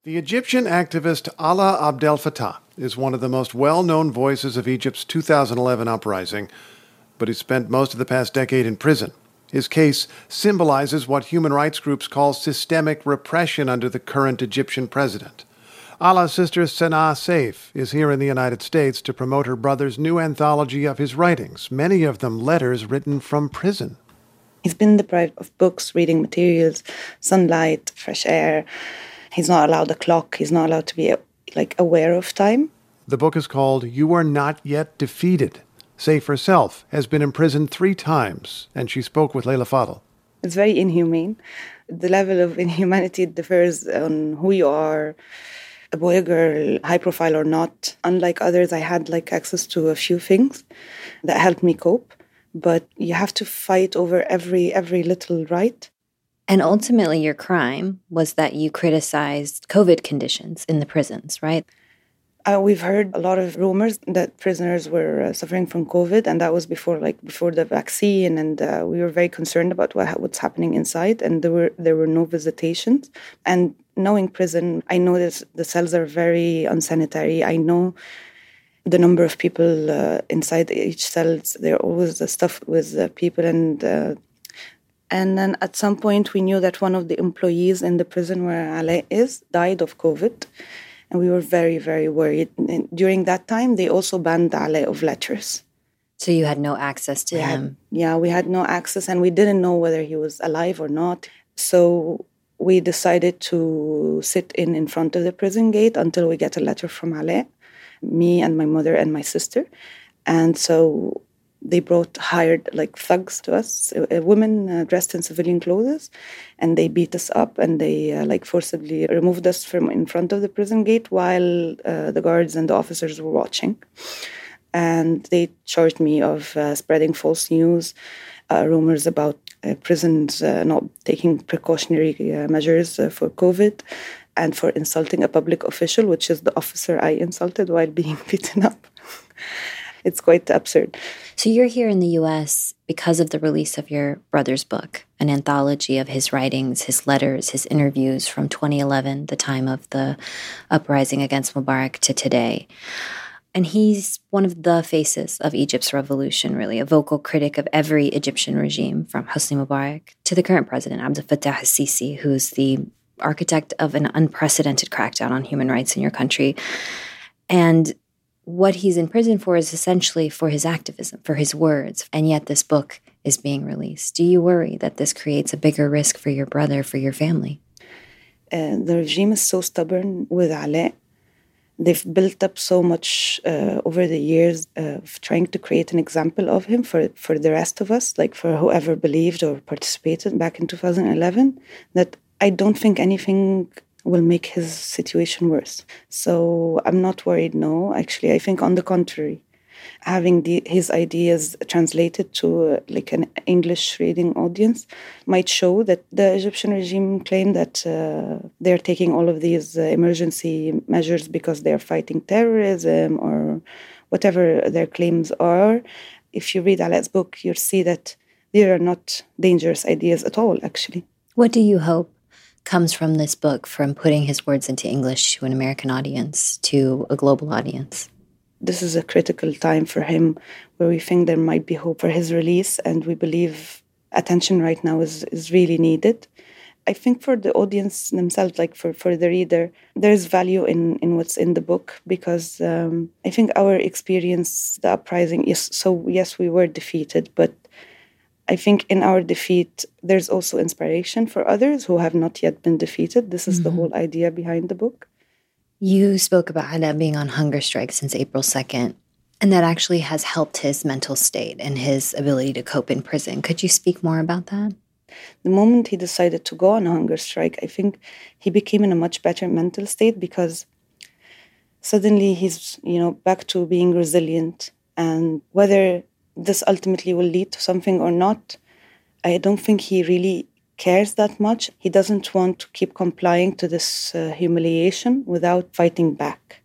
The Egyptian activist Alaa Abdel Fattah is one of the most well-known voices of Egypt's 2011 uprising, but he spent most of the past decade in prison. His case symbolizes what human rights groups call systemic repression under the current Egyptian president. Alaa's sister Sanaa Seif is here in the United States to promote her brother's new anthology of his writings, many of them letters written from prison. He's been deprived of books, reading materials, sunlight, fresh air. He's not allowed a clock. He's not allowed to be aware of time. The book is called You Are Not Yet Defeated. Seif herself has been imprisoned 3 times, and she spoke with Leila Fadel. It's very inhumane. The level of inhumanity differs on who you are, a boy or girl, high profile or not. Unlike others, I had access to a few things that helped me cope. But you have to fight over every little right. And ultimately, your crime was that you criticized COVID conditions in the prisons, right? We've heard a lot of rumors that prisoners were suffering from COVID, and that was before the vaccine. And we were very concerned about what's happening inside. And there were no visitations. And knowing prison, I know that the cells are very unsanitary. I know the number of people inside each cell. There always stuff with people, and then at some point we knew that one of the employees in the prison where Alaa is died of COVID, and we were very, very worried. And during that time, they also banned Alaa of letters. So you had no access to him? We had no access, and we didn't know whether he was alive or not. So we decided to sit in front of the prison gate until we get a letter from Alaa. Me and my mother and my sister. And so they hired thugs to us, women dressed in civilian clothes, and they beat us up, and they forcibly removed us from in front of the prison gate while the guards and the officers were watching. And they charged me of spreading false news, rumors about prisons not taking precautionary measures for COVID, and for insulting a public official, which is the officer I insulted while being beaten up. It's quite absurd. So you're here in the U.S. because of the release of your brother's book, an anthology of his writings, his letters, his interviews from 2011, the time of the uprising against Mubarak, to today. And he's one of the faces of Egypt's revolution, really, a vocal critic of every Egyptian regime, from Hosni Mubarak to the current president, Abdel Fattah al-Sisi, who's the architect of an unprecedented crackdown on human rights in your country. And what he's in prison for is essentially for his activism, for his words. And yet this book is being released. Do you worry that this creates a bigger risk for your brother, for your family? The regime is so stubborn with Alaa. They've built up so much over the years of trying to create an example of him for the rest of us, for whoever believed or participated back in 2011, that I don't think anything will make his situation worse. So I'm not worried, no. Actually, I think on the contrary, having his ideas translated to an English reading audience might show that the Egyptian regime claim that they're taking all of these emergency measures because they're fighting terrorism or whatever their claims are. If you read Alaa's book, you'll see that they are not dangerous ideas at all, actually. What do you hope comes from this book, from putting his words into English to an American audience, to a global audience? This is a critical time for him where we think there might be hope for his release, and we believe attention right now is really needed. I think for the audience themselves, for the reader, there's value in what's in the book, because I think our experience, the uprising, yes, we were defeated, but I think in our defeat, there's also inspiration for others who have not yet been defeated. This is the whole idea behind the book. You spoke about Alaa being on hunger strike since April 2nd, and that actually has helped his mental state and his ability to cope in prison. Could you speak more about that? The moment he decided to go on a hunger strike, I think he became in a much better mental state, because suddenly he's, back to being resilient. And whether this ultimately will lead to something or not, I don't think he really cares that much. He doesn't want to keep complying to this humiliation without fighting back.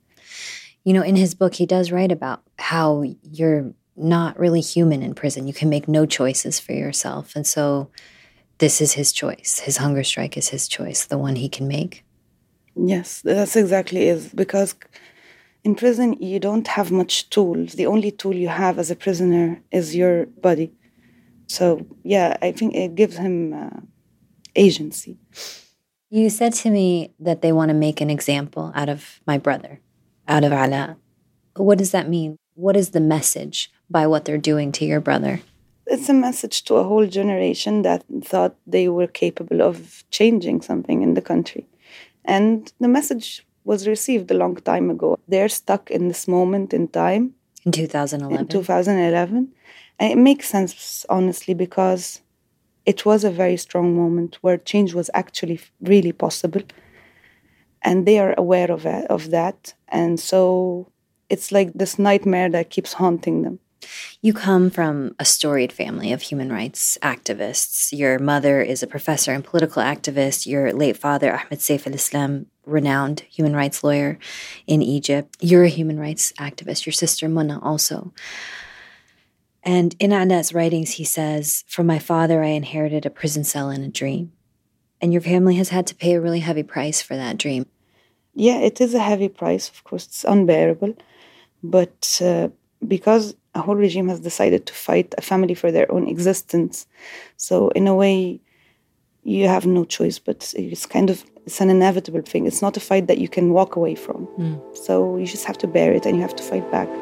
In his book, he does write about how you're not really human in prison. You can make no choices for yourself. And so this is his choice. His hunger strike is his choice, the one he can make. Yes, that's exactly it. Because in prison, you don't have much tools. The only tool you have as a prisoner is your body. So, yeah, I think it gives him agency. You said to me that they want to make an example out of my brother, out of Ala. What does that mean? What is the message by what they're doing to your brother? It's a message to a whole generation that thought they were capable of changing something in the country. And the message was received a long time ago. They're stuck in this moment in time. In 2011? In 2011. And it makes sense, honestly, because it was a very strong moment where change was actually really possible. And they are aware of that. And so it's like this nightmare that keeps haunting them. You come from a storied family of human rights activists. Your mother is a professor and political activist. Your late father, Ahmed Saif al-Islam, renowned human rights lawyer in Egypt. You're a human rights activist. Your sister, Mona, also. And in Ala's writings, he says, "From my father, I inherited a prison cell and a dream." And your family has had to pay a really heavy price for that dream. Yeah, it is a heavy price. Of course, it's unbearable. But because a whole regime has decided to fight a family for their own existence. So in a way, you have no choice, but it's an inevitable thing. It's not a fight that you can walk away from. So you just have to bear it and you have to fight back.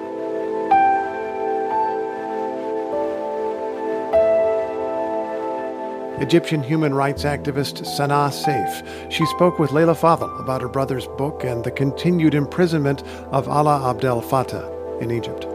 Egyptian human rights activist Sanaa Seif. She spoke with Leila Fadel about her brother's book and the continued imprisonment of Alaa Abdel Fattah in Egypt.